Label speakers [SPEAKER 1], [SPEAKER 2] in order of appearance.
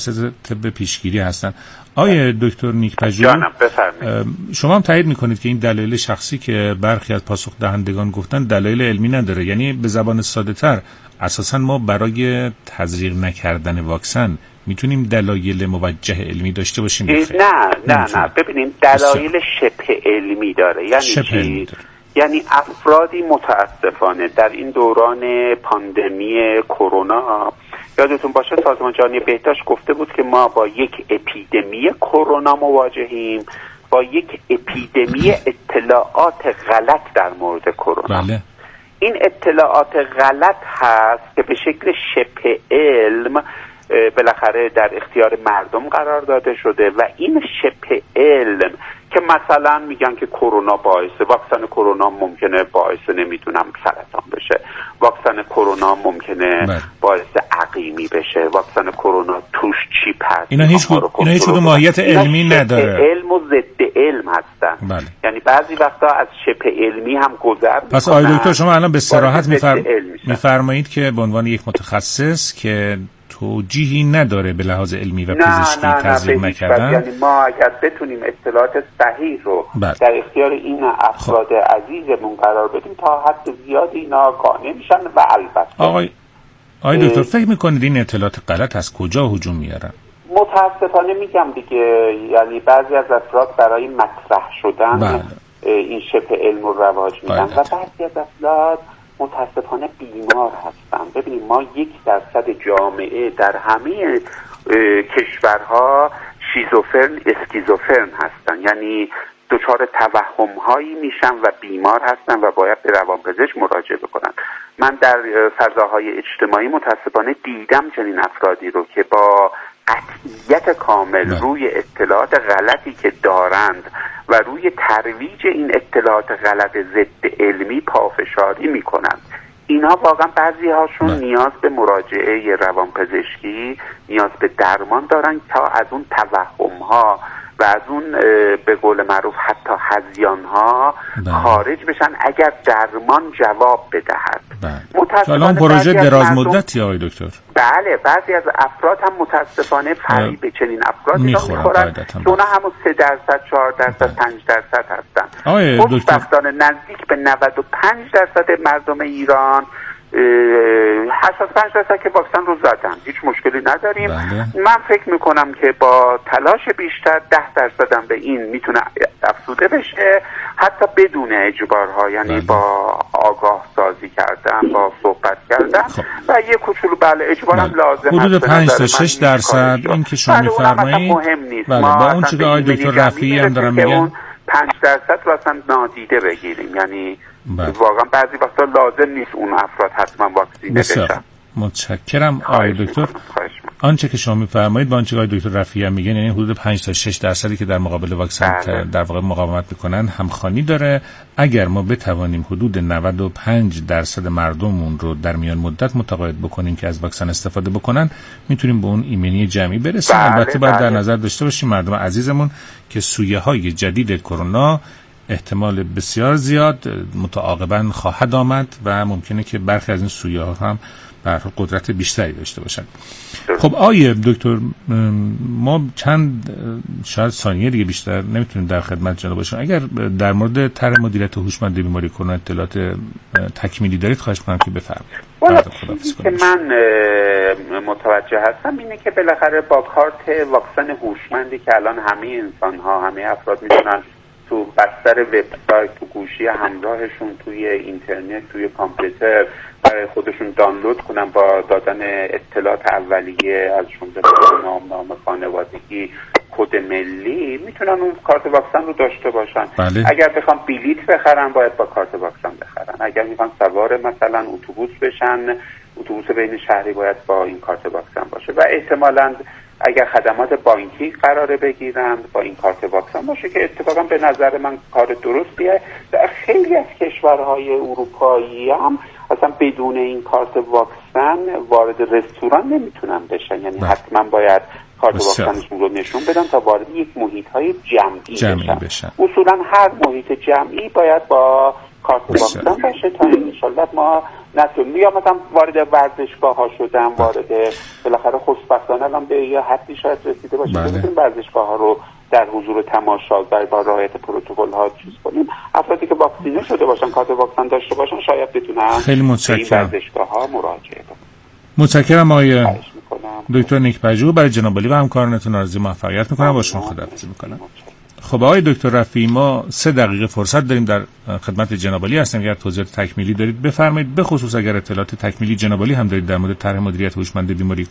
[SPEAKER 1] طب پیشگیری هستن. آیه دکتر نیک‌پژوه،
[SPEAKER 2] جانم بفرمایید.
[SPEAKER 1] شما هم تایید میکنید که این دلایل شخصی که برخی از پاسخ دهندگان گفتن دلایل علمی نداره؟ یعنی به زبان ساده تر اساسا ما برای تزریق نکردن واکسن میتونیم دلایل موجه علمی داشته باشیم؟
[SPEAKER 2] نه ببینیم دلایل شبه علمی داره. یعنی چی؟ یعنی افرادی متاسفانه در این دوران پاندمی کرونا، یادتون باشه سازمان جهانی بهداشت گفته بود که ما با یک اپیدمی کرونا مواجهیم، با یک اپیدمی اطلاعات غلط در مورد کرونا.
[SPEAKER 1] بله. این
[SPEAKER 2] اطلاعات غلط هست که به شکل شبه علم بالاخره در اختیار مردم قرار داده شده و این شبه علم که مثلا میگن که کرونا واکسن کرونا ممکنه باعث نمیدونم سرطان بشه، واکسن کرونا ممکنه باعث عقیمی بشه، واکسن کرونا توش چیپ هست.
[SPEAKER 1] اینا هیچ کدوم ماهیت علمی نداره.
[SPEAKER 2] علم و ضد علم هستن.
[SPEAKER 1] بله.
[SPEAKER 2] یعنی بعضی وقتا از شبه علمی هم گذر میکنن.
[SPEAKER 1] پس آقای دکتر شما الان به صراحت میفرمایید که به عنوان یک متخصص که توجیهی نداره به لحاظ علمی و پزشکی تزریق نکردن،
[SPEAKER 2] یعنی ما اگر بتونیم اطلاعات صحیح رو در اختیار این افراد عزیزمون قرار بدیم تا حد زیادی اینا قانع میشن. و البته
[SPEAKER 1] آقای دکتر فکر میکنید این اطلاعات غلط از کجا هجوم میارن؟
[SPEAKER 2] متاسفانه میگم دیگه، یعنی بعضی از افراد برای مطرح شدن این شبه علم رو رواج میدن و بعضی از افراد متاسفانه بیمار هستن. ببینید ما 1% جامعه در همه کشورها اسکیزوفرن هستن، یعنی دچار توهم هایی میشن و بیمار هستن و باید به روانپزشک مراجعه بکنن. من در فضاهای اجتماعی متاسفانه دیدم چنین افرادی رو که با قطعیت کامل روی اطلاعات غلطی که دارند و روی ترویج این اطلاعات غلط ضد علمی پافشاری میکنند. اینا واقعا بعضی هاشون نیاز به مراجعه روانپزشکی، نیاز به درمان دارن تا از اون توهم ها و از اون به قول معروف حتی هذیان ها خارج بشن اگر درمان جواب بدهد.
[SPEAKER 1] الان پروژه دراز مدتی آقای دکتر.
[SPEAKER 2] بله، بعضی از افراد هم متاسفانه فریب چنین افرادی میخورن که اونا همون 3%، 4%، 5% هستن. خوشبختانه نزدیک به 95% مردم ایران 85% که واکسن رو زدن، هیچ مشکلی نداریم. من فکر میکنم که با تلاش بیشتر 10% هم به این میتونه افزوده بشه، حتی بدون اجبارها، یعنی با آگاه سازی کردن، با صحبت کردن و یه کوچولو اجبار هم لازم هست.
[SPEAKER 1] حدود 5 تا 6% این که شما میفرمایید
[SPEAKER 2] مهم نیست.
[SPEAKER 1] با اون چیزی که آقای دکتر رفیعی هم دارن میگن
[SPEAKER 2] 5% رو اصلا نادیده بگیریم، یعنی واقعا بعضی وقتا لازم نیست اون افراد حتما واکسینه بشن.
[SPEAKER 1] متشکرم آقای دکتر. آنچه که شما میفرمایید با آنچه که آقای دکتر رفیعی هم میگن، یعنی حدود 5 تا 6% که در مقابل واکسن در واقع مقاومت میکنن همخوانی داره. اگر ما بتوانیم حدود 95% مردممون رو در میان مدت متقاعد بکنیم که از واکسن استفاده بکنن، میتونیم به اون ایمنی جمعی برسیم. البته باید در نظر داشته باشیم مردم عزیزمون که سویه‌های جدید کرونا احتمال بسیار زیاد متعاقباً خواهد آمد و ممکنه که برخی از این سویه‌ها هم قدرت بیشتری داشته باشن. خب آیه دکتر، ما چند شاید ثانیه دیگه بیشتر نمیتونیم در خدمت جناب باشیم. اگر در مورد طرح مدیریت هوشمند بیماری کرونا اطلاعات تکمیلی دارید خواهش می‌کنم که بفرمایید.
[SPEAKER 2] چیزی که من متوجه هستم اینه که بالاخره با کارت واکسن هوشمندی که الان همه انسان‌ها، همه افراد میتونن تو بستر وبسایت، تو گوشی همراهشون، توی اینترنت، توی کامپیوتر برای خودشون دانلود کنن با دادن اطلاعات اولیه از جمله نام خانوادگی، کد ملی، میتونن اون کارت واکسن رو داشته باشن. اگر بخوام بلیط بخرن باید با کارت واکسن بخرن. اگر میخوان سوار مثلا اتوبوس بشن، اتوبوس بین شهری باید با این کارت واکسن باشه و احتمالاً اگر خدمات بانکی قراره بگیرن با این کارت واکسن باشه که اتفاقا به نظر من کار درستیه. در خیلی از کشورهای اروپایی هم اصلا بدون این کارت واکسن وارد رستوران نمیتونن بشن، یعنی حتما باید کارت واکسنشون رو نشون بدن تا وارد یک محیط‌های جمعی بشن. اصولا هر محیط جمعی باید با کارت واکسن باشه تا انشالله ما نتونیم، یا مثلا وارد ورزشگاه ها شدن، وارد بالاخره خوشبختانه الان به یه حدی شاید رسیده باشه که بتونیم ورزشگاه ها رو در حضور تماشا و با رعایت پروتکل ها چیز کنیم. افرادی که واکسینه شده باشن، کارت واکسن داشته باشن، شاید بتونن
[SPEAKER 1] خیلی متشکرم
[SPEAKER 2] ورزشگاه ها مراجعه کنن.
[SPEAKER 1] متشکرم آقای دکتر نیک‌پژوه. برای جناب عالی و همکارانتون آرزوی موفقیت میکنم. با شما خداحافظی میکنم. خب آقای دکتر رفیعی، ما 3 دقیقه فرصت داریم، در خدمت جناب عالی هستم. اگر توضیحات تکمیلی دارید بفرمایید، به خصوص اگر اطلاعات تکمیلی جناب عالی هم دارید در مورد طرح مدیریت هوشمند بیماری